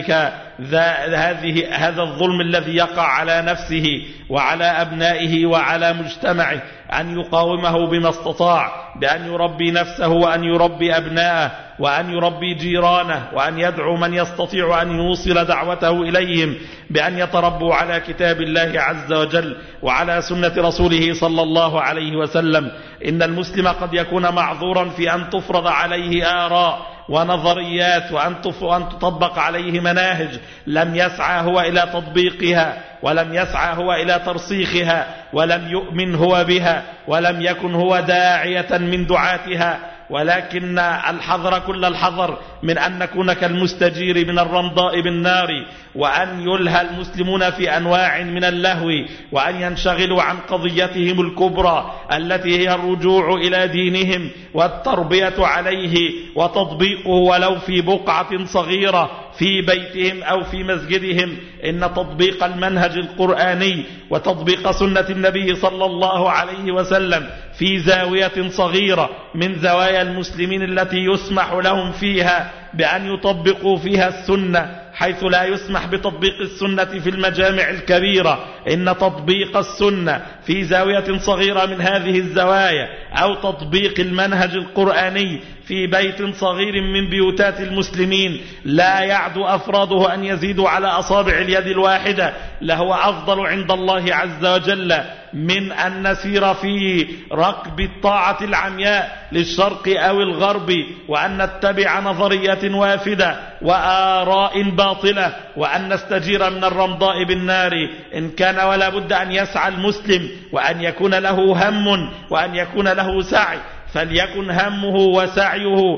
هذا الظلم الذي يقع على نفسه وعلى أبنائه وعلى مجتمعه، أن يقاومه بما استطاع، بأن يربي نفسه وأن يربي أبناءه وأن يربي جيرانه، وأن يدعو من يستطيع أن يوصل دعوته إليهم بأن يتربوا على كتاب الله عز وجل وعلى سنة رسوله صلى الله عليه وسلم. إن المسلم قد يكون معذورا في أن تفرض عليه آراء ونظريات وأن تطبق عليه مناهج لم يسعى هو إلى تطبيقها، ولم يسعى هو إلى ترسيخها، ولم يؤمن هو بها، ولم يكن هو داعية من دعاتها. ولكن الحذر كل الحذر من أن نكون كالمستجير من الرمضاء بالنار، وأن يلهى المسلمون في أنواع من اللهو، وأن ينشغلوا عن قضيتهم الكبرى التي هي الرجوع إلى دينهم والتربية عليه وتطبيقه ولو في بقعة صغيرة في بيتهم أو في مسجدهم. إن تطبيق المنهج القرآني وتطبيق سنة النبي صلى الله عليه وسلم في زاوية صغيرة من زوايا المسلمين التي يسمح لهم فيها بأن يطبقوا فيها السنة، حيث لا يسمح بتطبيق السنة في المجامع الكبيرة. إن تطبيق السنة في زاوية صغيرة من هذه الزوايا أو تطبيق المنهج القرآني في بيت صغير من بيوتات المسلمين لا يعدو أفراده أن يزيدوا على أصابع اليد الواحدة لهو أفضل عند الله عز وجل من أن نسير في ركب الطاعة العمياء للشرق أو الغرب، وأن نتبع نظريات وافدة وآراء باطلة، وأن نستجير من الرمضاء بالنار. إن كان ولا بد أن يسعى المسلم وأن يكون له هم وأن يكون له سعي، فليكن همه وسعيه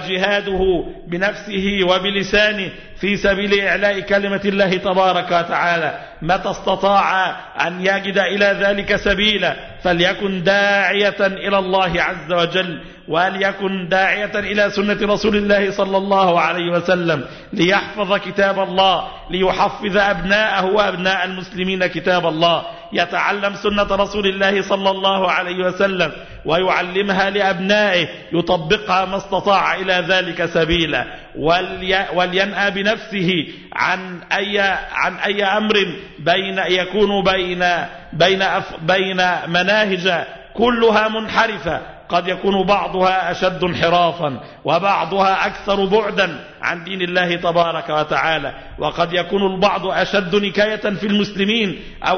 وجهاده بنفسه وبلسانه في سبيل إعلاء كلمة الله تبارك وتعالى. متى استطاع أن يجد إلى ذلك سبيلا فليكن داعية إلى الله عز وجل، وليكن داعية إلى سنة رسول الله صلى الله عليه وسلم ليحفظ كتاب الله، ليحفظ أبناءه وأبناء المسلمين كتاب الله، يتعلم سنة رسول الله صلى الله عليه وسلم ويعلمها لأبنائه، يطبقها ما استطاع إلى ذلك سبيلا، ولينأى بنفسه عن أي أمر يكون بين مناهج كلها منحرفة. قد يكون بعضها أشد انحرافا وبعضها أكثر بعدا عن دين الله تبارك وتعالى، وقد يكون البعض أشد نكاية في المسلمين أو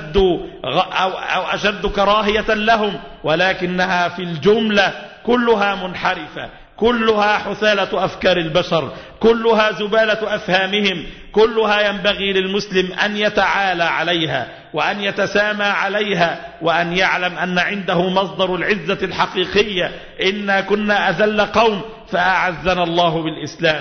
أشد كراهية لهم، ولكنها في الجملة كلها منحرفة، كلها حثالة أفكار البشر، كلها زبالة أفهامهم، كلها ينبغي للمسلم أن يتعالى عليها وأن يتسامى عليها، وأن يعلم أن عنده مصدر العزة الحقيقية. إنا كنا أذل قوم فأعزنا الله بالإسلام،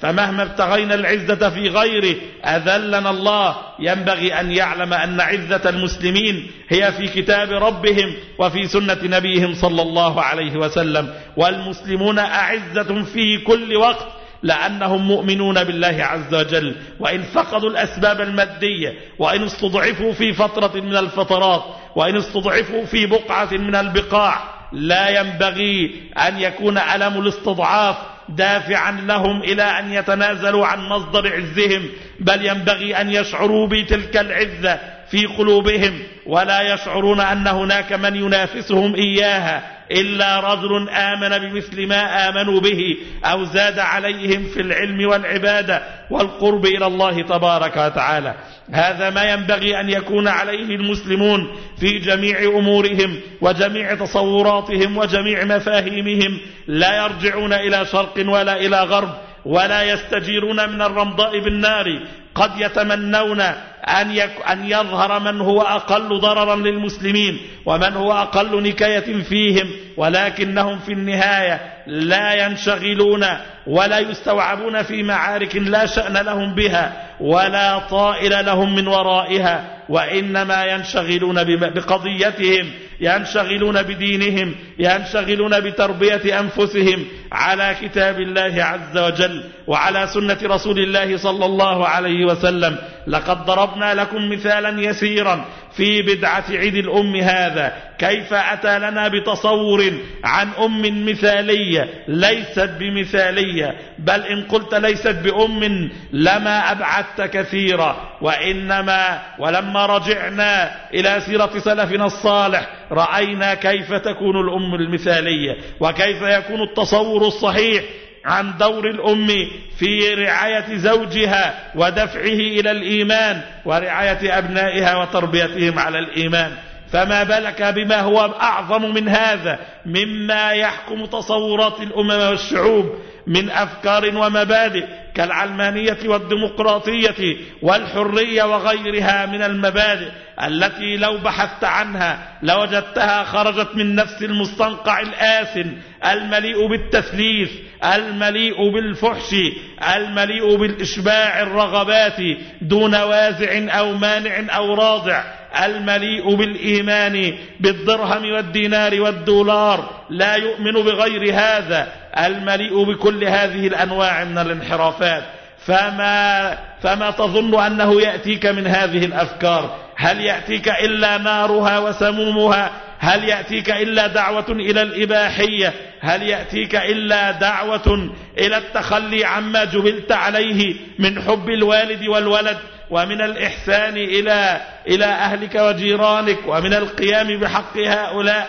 فمهما ابتغينا العزة في غيره أذلنا الله. ينبغي أن يعلم أن عزة المسلمين هي في كتاب ربهم وفي سنة نبيهم صلى الله عليه وسلم. والمسلمون أعزة في كل وقت لأنهم مؤمنون بالله عز وجل، وإن فقدوا الأسباب المادية، وإن استضعفوا في فترة من الفترات، وإن استضعفوا في بقعة من البقاع، لا ينبغي أن يكون ألم الاستضعاف دافعا لهم إلى أن يتنازلوا عن مصدر عزهم، بل ينبغي أن يشعروا بتلك العزة في قلوبهم، ولا يشعرون أن هناك من ينافسهم إياها إلا رجل آمن بمثل ما آمنوا به أو زاد عليهم في العلم والعبادة والقرب إلى الله تبارك وتعالى. هذا ما ينبغي أن يكون عليه المسلمون في جميع أمورهم وجميع تصوراتهم وجميع مفاهيمهم. لا يرجعون إلى شرق ولا إلى غرب، ولا يستجيرون من الرمضاء بالنار. قد يتمنون أن يظهر من هو أقل ضررا للمسلمين ومن هو أقل نكاية فيهم، ولكنهم في النهاية لا ينشغلون ولا يستوعبون في معارك لا شأن لهم بها ولا طائل لهم من ورائها، وإنما ينشغلون بقضيتهم، ينشغلون بدينهم، ينشغلون بتربية أنفسهم على كتاب الله عز وجل وعلى سنة رسول الله صلى الله عليه وسلم. لقد ضربنا لكم مثالا يسيرا في بدعة عيد الأم هذا، كيف أتى لنا بتصور عن أم مثالية ليست بمثالية، بل إن قلت ليست بأم لما أبعدت كثيرا. ولما رجعنا إلى سيرة سلفنا الصالح رأينا كيف تكون الأم المثالية، وكيف يكون التصور الصحيح عن دور الأم في رعاية زوجها ودفعه إلى الإيمان ورعاية أبنائها وتربيتهم على الإيمان. فما بالك بما هو أعظم من هذا مما يحكم تصورات الأمم والشعوب من أفكار ومبادئ كالعلمانية والديمقراطية والحرية وغيرها من المبادئ التي لو بحثت عنها لوجدتها خرجت من نفس المستنقع الآثم المليء بالتثليث، المليء بالفحش، المليء بالإشباع الرغبات دون وازع أو مانع أو راضع، المليء بالإيمان بالدرهم والدينار والدولار لا يؤمن بغير هذا، المليء بكل هذه الأنواع من الانحرافات. فما تظن أنه يأتيك من هذه الأفكار؟ هل يأتيك إلا نارها وسمومها؟ هل يأتيك إلا دعوة إلى الإباحية؟ هل يأتيك إلا دعوة إلى التخلي عما جبلت عليه من حب الوالد والولد ومن الإحسان إلى أهلك وجيرانك ومن القيام بحق هؤلاء؟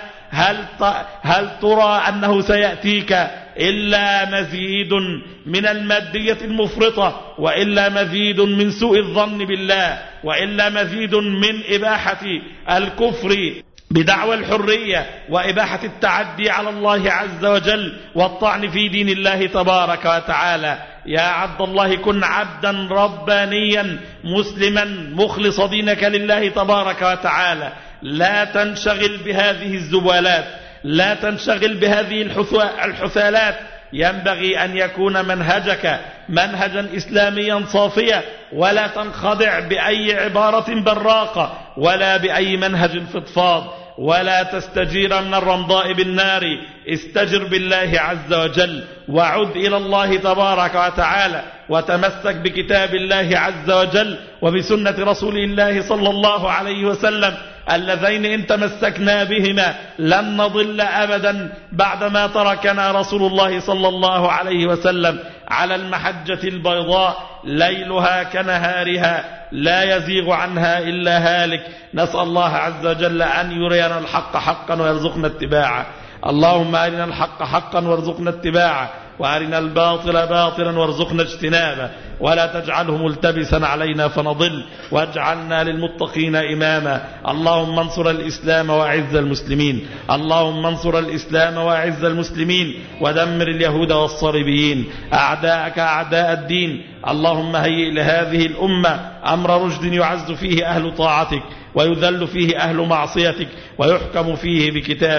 هل ترى أنه سيأتيك إلا مزيد من المادية المفرطة، وإلا مزيد من سوء الظن بالله، وإلا مزيد من إباحة الكفر بدعوى الحرية وإباحة التعدي على الله عز وجل والطعن في دين الله تبارك وتعالى؟ يا عبد الله كن عبدا ربانيا مسلما مخلص دينك لله تبارك وتعالى. لا تنشغل بهذه الزبالات، لا تنشغل بهذه الحثالات. ينبغي أن يكون منهجك منهجا إسلاميا صافيا، ولا تنخدع بأي عبارة براقة ولا بأي منهج فضفاض، ولا تستجير من الرمضاء بالنار. استجر بالله عز وجل وعد إلى الله تبارك وتعالى، وتمسك بكتاب الله عز وجل وبسنة رسول الله صلى الله عليه وسلم، اللذين إن تمسكنا بهما لن نضل أبدا بعدما تركنا رسول الله صلى الله عليه وسلم على المحجة البيضاء ليلها كنهارها لا يزيغ عنها إلا هالك. نسأل الله عز وجل أن يرينا الحق حقا ويرزقنا اتباعه. اللهم أرنا الحق حقا وارزقنا اتباعه، وأرنا الباطل باطلا وارزقنا اجتنابه، ولا تجعله ملتبسا علينا فنضل، واجعلنا للمتقين إماما. اللهم انصر الإسلام وأعز المسلمين، اللهم انصر الإسلام وأعز المسلمين، ودمر اليهود والصليبيين أعداءك أعداء الدين. اللهم هيئ لهذه الأمة أمر رشد يعز فيه أهل طاعتك ويذل فيه أهل معصيتك ويحكم فيه بكتابك.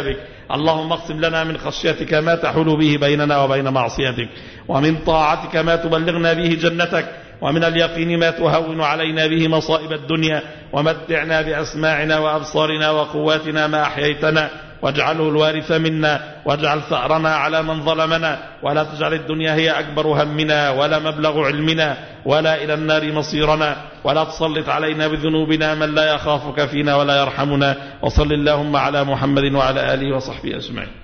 اللهم اقسم لنا من خشيتك ما تحول به بيننا وبين معصيتك، ومن طاعتك ما تبلغنا به جنتك، ومن اليقين ما تهون علينا به مصائب الدنيا، ومتعنا بأسماعنا وأبصارنا وقواتنا ما أحييتنا، واجعله الوارث منا، واجعل ثأرنا على من ظلمنا، ولا تجعل الدنيا هي أكبر همنا ولا مبلغ علمنا ولا إلى النار مصيرنا، ولا تسلط علينا بذنوبنا من لا يخافك فينا ولا يرحمنا. وصل اللهم على محمد وعلى آله وصحبه أجمعين.